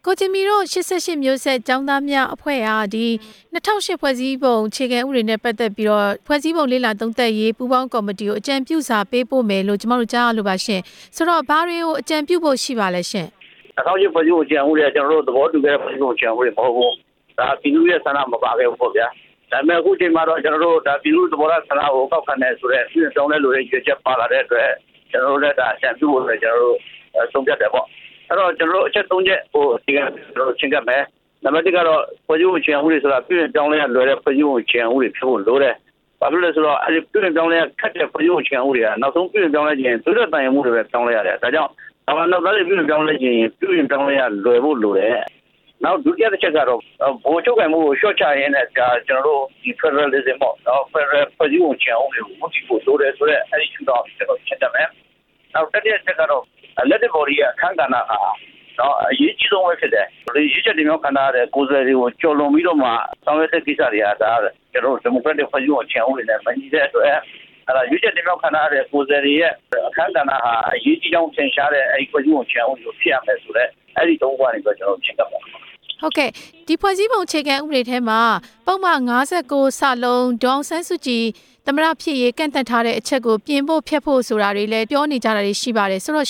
ကိုချင်မီတို့88မျိုးဆက်ကျောင်းသားများအဖွဲ့အားဒီ2008ဖွဲ့စည်းပုံအခြေခံဥပဒေနဲ့ပတ်သက်ပြီးတော့ဖွဲ့စည်းပုံလေ့လာသုံးသပ်ရေးပူးပေါင်းကော်မတီကိုအကြံပြုစာပေးပို့မယ်လို့ကျွန်တော်တို့ကြားရလို့ပါရှင်ဆိုတော့ဘာတွေကိုအကြံပြုဖို့ရှိပါလဲရှင် 2008ဖွဲ့စည်းပုံအခြေခံဥပဒေကကျွန်တော်တို့သဘောတူခဲ့တဲ့ဖွဲ့စည်းပုံအခြေခံဥပဒေမဟုတ်ဘူးဒါပြည်သူ့ရဲ့ဆန္ဒမပါခဲ့ဘူးပေါ့ဗျာဒါပေမဲ့အခုချိန်မှာတော့ကျွန်တော်တို့ဒါပြည်သူ့သဘောထားဆန္ဒကိုကောက်ခံနေဆိုတဲ့ပြည်တောင်းလဲလို့ရွေးချက်ပါလာတဲ့အတွက်ကျွန်တော်တို့လည်းဒါအကြံပြုဖို့လည်းကျွန်တော်တို့ဆုံးဖြတ်တယ်ပေါ့အဲ့တော့ကျွန်တော်တို့အချက်3ချက်ကိုဒီကကျွန်တော်ချင်းကပ်မယ်နံပါတ်1ကတော့ဖွဲ့စည်းပုံအခြေခံဥပဒေဆိုတာပြည်တောင်းလဲလွယ်တဲ့ဖွဲ့စည်းပုံအခြေခံဥပဒေဖြစ်ဖို့လိုတယ်ဘာလို့လဲဆိုတော့အဲ့ဒီပြည်တောင်းလဲခက်တဲ့ဖွဲ့စည်းပုံအခြေခံဥပဒေကနောက်ဆုံးပြည်တောင်းလဲခြင်းသူတို့တိုင်မှုတွေပဲတောင်းလဲရတယ်ဒါကြောင့်နောက်သားတွေပြည်တောင်းလဲခြင်းပြည်တောင်းလဲရလွယ်ဖို့လိုတယ်နောက်ဒုတိယတစ်ချက်ကတော့ဘိုးချုပ်ကမှုကိုရှော့ချရင်းနဲ့ဒါကျွန်တော်တို့ဒီ Federalism ပေါ့နော် Federal ဖွဲ့စည်းပုံအခြေခံဥပဒေကိုမူတည်ဖို့လိုတယ်ဆိုတော့အဲ့ဒီရှုထောင့်ကျွန်တော်ချက်တယ်မယ်နောက်တစ်ချက်ကတော့လက်တဲ့ body အခန်းကဏ္ဍဟာတော့အရေးကြီးဆုံးပဲဖြစ်တယ်ဒီရေးချက်တွေမျိုးခံထားတဲ့ကိုယ်စားလှယ်တွေကိုကြော်လွန်ပြီးတော့မှဆောင်ရွက်တဲ့ကိစ္စတွေကဒါကျွန်တော်တို့ Democratic ဖွဲ့စည်းပုံအခြေခံဥပဒေနဲ့မညီတဲ့အတွက်အဲ့ဒါရေးချက်တွေမျိုးခံထားတဲ့ကိုယ်စားလှယ်ရဲ့အခန်းကဏ္ဍဟာအရေးကြီးကြောင်းသင်ရှားတဲ့အဲ့ဒီဖွဲ့စည်းပုံအခြေခံဥပဒေကိုဖြစ်ရမယ်ဆိုတော့အဲ့ဒီသုံးခုကနေပြီးကျွန်တော်ချက်တယ်ဟုတ်ကဲ့ဒီဖွဲ့စည်းပုံအခြေခံဥပဒေထဲမှာပုံမှန်59စလုံးဒေါအောင်ဆန်းစုကြည်သမရဖြစ်ရေးကန့်သတ်ထားတဲ့အချက်ကိုပြင်ဖို့ဖျက်ဖို့ဆိုတာတွေလည်းပြောနေကြတာတွေရှိပါတယ်ဆိုတော့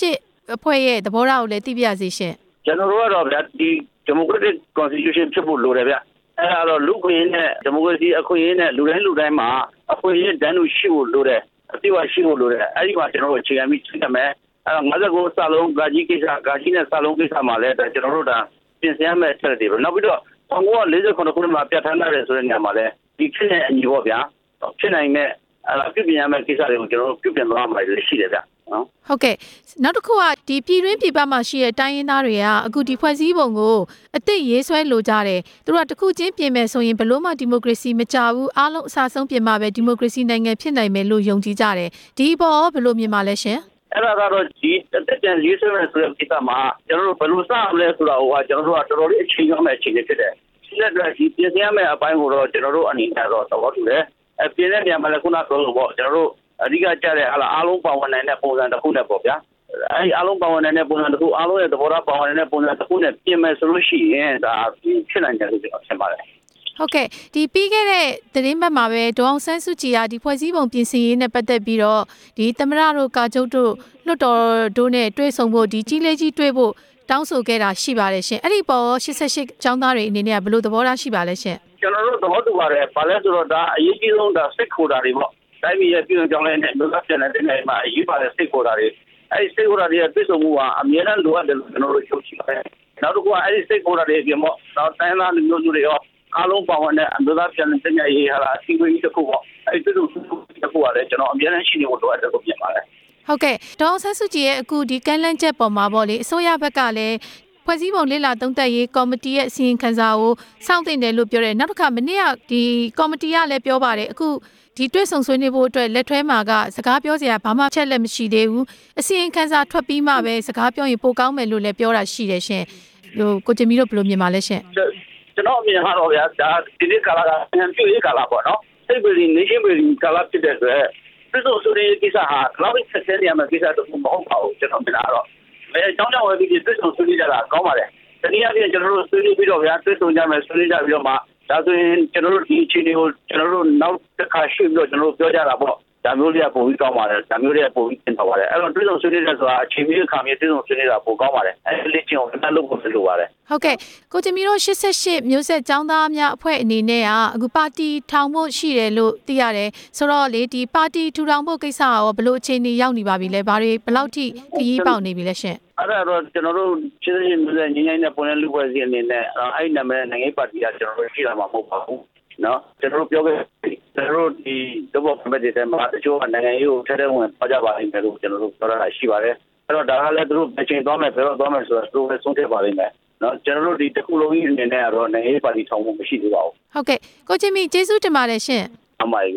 88အဖွဲ့ရဲ့သဘောထားကိုလည်းသိပြရစီရှင်ကျွန်တော်တို့ကတော့ဗျာဒီ Democratic Constitution ဖြစ်ဖို့လိုတယ်ဗျအဲ့ဒါတော့လူ့ခွင့်ရေးနဲ့ Democracy အခွင့်အရေးနဲ့လူတိုင်းမှာအခွင့်အရေးတန်းတူရှိဖို့လိုတယ်အတိအကျရှိဖို့လိုတယ်အဲ့ဒီမှာကျွန်တော်တို့အခြေခံပြီးသိရမယ်အဲ့တော့59စလုံးဂါကြီးကိစ္စဂါကြီးနဲ့စလုံးကိစ္စမှာလည်းကျွန်တော်တို့ဒါပြင်ဆင်ရမယ့်ချက်တွေပဲနောက်ပြီးတော့1948ခုနှစ်မှာပြဋ္ဌာန်းထားတယ်ဆိုတဲ့နေရာမှာလည်းဒီဖြစ်နေအညီပေါ့ဗျာဖြစ်နိုင်တဲ့ပြုပြင်ရမယ့်ကိစ္စတွေကိုကျွန်တော်တို့ပြုပြင်သွားမှာလည်းရှိတယ်ဗျနော်ဟုတ်ကဲ့နောက်တစ်ခုကဒီပြည်တွင်းပြည်ပမှာရှိတဲ့တိုင်းရင်းသားတွေကအခုဒီဖွဲ့စည်းပုံကိုအသစ်ရေးဆွဲလိုကြတယ်သူတို့ကတစ်ခုချင်းပြင်မယ်ဆိုရင်ဘလို့မှဒီမိုကရေစီမကြဘူးအားလုံးအစားဆုံးပြင်မှာပဲဒီမိုကရေစီနိုင်ငံဖြစ်နိုင်မယ်လို့ယုံကြည်ကြတယ်ဒီဘောဘလို့မြင်ပါလဲရှင်အဲ့ဒါကတော့ဒီတက်ပြန်ရေးဆွဲမယ်ဆိုတဲ့ကိစ္စမှာကျွန်တော်တို့ဘယ်လိုစရမလဲဆိုတာဟိုကကျွန်တော်တို့ကတော်တော်လေးအချိန်ရမယ့်အချိန်တွေဖြစ်တယ်ဒီလက်အတွက်ဒီပြင်ဆင်ရမယ့်အပိုင်းကိုတော့ကျွန်တော်တို့အနေနဲ့တော့သဘောတူတယ်ပြင်တဲ့နေရာမှာလည်းခုနပြောလို့ပေါ့ကျွန်တော်တို့အဓိကကြတဲ့အားလုံးပါဝင်နိုင်တဲ့ပုံစံတစ်ခုနဲ့ပေါ့ဗျာအဲဒီအားလုံးပါဝင်နိုင်တဲ့ပုံစံတစ်ခုအားလုံးရဲ့သဘောထားပါဝင်နိုင်တဲ့ပုံစံတစ်ခုနဲ့ပြင်မယ်ဆိုလို့ရှိရင်ဒါဖြစ်နိုင်တယ်လို့ကျွန်တော်ထင်ပါတယ်ဟုတ်ကဲ့ဒီပြီးခဲ့တဲ့သတင်းပတ်မှာပဲဒေါအောင်ဆန်းစုကြည်ကဒီဖွဲ့စည်းပုံပြင်ဆင်ရေးနဲ့ပတ်သက်ပြီးတော့ဒီသမရတို့ကာချုပ်တို့လွှတ်တော်တို့နဲ့တွေ့ဆုံဖို့ဒီကြီးလေးကြီးတွေ့ဖို့တောင်းဆိုခဲ့တာရှိပါတယ်ရှင်အဲ့ဒီပေါ်88ကျောင်းသားတွေအနေနဲ့ဘယ်လိုသဘောထားရှိပါလဲရှင်ကျွန်တော်တို့သဘောတူပါတယ်ဘာလဲဆိုတော့ဒါအရေးကြီးဆုံးဒါစိတ်ခိုတာတွေပေါ့တိုင်းပြည်ရဲ့ပြည်သူကြောင်းလည်းနဲ့လူသားပြန်တဲ့နေရာမှာအရေးပါတဲ့စိတ်ခိုတာတွေအဲ့ဒီစိတ်ခိုတာတွေရဲ့ပြည့်စုံမှုကအမြဲတမ်းလိုအပ်တယ်လို့ကျွန်တော်တို့ယုံကြည်ပါတယ်နောက်တစ်ခုကအဲ့ဒီစိတ်ခိုတာတွေအပြင်ပေါ့နောက်တိုင်းသားလူမျိုးစုတွေရောအားလုံးပါဝင်တဲ့အမျိုးသားပြန်လည်တည်မြဲရေးဟာအစီအစဉ်တစ်ခုပေါ့အဲ့ဒီတစ်ခုတစ်ခုကလည်းကျွန်တော်အများနဲ့ရှိနေဖို့လိုအပ်တယ်လို့ပြင်ပါတယ်ဟုတ်ကဲ့ဒေါအောင်ဆန်းစုကြည်ရဲ့အခုဒီကမ်းလှမ်းချက်ပေါ်မှာပေါ့လေအစိုးရဘက်ကလည်းဖွဲ့စည်းပုံလေ့လာသုံးသပ်ရေးကော်မတီရဲ့အစီရင်ခံစာကိုစောင့်သိနေတယ်လို့ပြောတယ်နောက်တစ်ခါမနေ့ကဒီကော်မတီကလည်းပြောပါတယ်အခုဒီတွေ့ဆုံဆွေးနွေးဖို့အတွက်လက်ထွဲမှာကစကားပြောစရာဘာမှချက်လက်မရှိသေးဘူးအစီရင်ခံစာထွက်ပြီးမှပဲစကားပြောရင်ပိုကောင်းမယ်လို့လည်းပြောတာရှိတယ်ရှင်ဟိုကိုကျမီတို့ဘယ်လိုမြင်ပါလဲရှင်ကျွန်တော်အမြင်ကတော့ဗျာဒါဒီနေ့ကာလကပြန်ပြည့်ရေးကာလပေါ့နော်စိတ်ပရိ nation building ကာလဖြစ်တဲ့အတွက်ပြည်သူ့ဆိုတဲ့ကိစ္စဟာလောက်ဆက်ဆက်ရမယ့်ကိစ္စတော့မဟုတ်ပါဘူးကျွန်တော်မြင်တာတော့အဲအကြောင်းကြောင့်ပဲဒီပြည်သူ့ဆိုကြတာကောင်းပါတယ်တနည်းအားဖြင့်ကျွန်တော်တို့ဆွေးနွေးပြီးတော့ဗျာတွေ့ဆုံကြမယ်ဆွေးနွေးကြပြီးတော့မှဒါဆိုရင်ကျွန်တော်တို့ဒီအခြေအနေကိုကျွန်တော်တို့နောက်တစ်ခါရှင်းပြီးတော့ကျွန်တော်တို့ပြောကြတာပေါ့ဒါမျိုးတွေကပုံပြီးကောင်းပါတယ်ဒါမျိုးတွေကပုံပြီးသင်ထားပါတယ်အဲ့တော့တွေ့ဆုံဆွေးနွေးတဲ့ဆိုတာအချိန်ကြီးခါမြေတွေ့ဆုံဆွေးနွေးတာပိုကောင်းပါတယ်အဲ့ဒီလေ့ကျင့်အောင်လည်းလုပ်ဖို့လိုပါတယ်ဟုတ်ကဲ့ကိုကျမီတို့88မျိုးဆက်ကျောင်းသားများအဖွဲ့အနေနဲ့ကအခုပါတီထောင်ဖို့ရှိတယ်လို့သိရတယ်ဆိုတော့လေဒီပါတီထူထောင်ဖို့ကိစ္စရောဘယ်လိုအခြေအနေရောက်နေပါပြီလဲဘာတွေဘယ်လောက်ထိခရီးပေါက်နေပြီလဲရှင်အဲ့ဒါတော့ကျွန်တော်တို့88မျိုးဆက်ငင်းငိုင်းတဲ့ပုံနဲ့လူပွဲစီအနေနဲ့အဲ့ဒီနာမည်နိုင်ငံရေးပါတီကကျွန်တော်တို့ရှိတာမှမဟုတ်ပါဘူးနော်ကျွန်တော်တို့ပြောခဲ့ကျွန်တော်တို့ဒီတော့ဗမာပြည်ထဲမှာတချို့နိုင်ငံရေးကိုထက်တဲ့ဝင်ပေါ်ကြပါလိမ့်မယ်လို့ကျွန်တော်တို့ပြောတာရှိပါတယ်အဲ့တော့ဒါကလည်းသူတို့အချိန်သွားမယ်ဘယ်တော့သွားမယ်ဆိုတော့သူတို့လည်းဆုံးဖြတ်ပါလိမ့်မယ်နော်ကျွန်တော်တို့ဒီတစ်ခုလုံးကြီးအနေနဲ့ကတော့နိုင်ငံရေးပါတီထောင်ဖို့မရှိသေးပါဘူးဟုတ်ကဲ့ကိုချင်းမီကျေးဇူးတင်ပါတယ်ရှင်အမှန်ပါ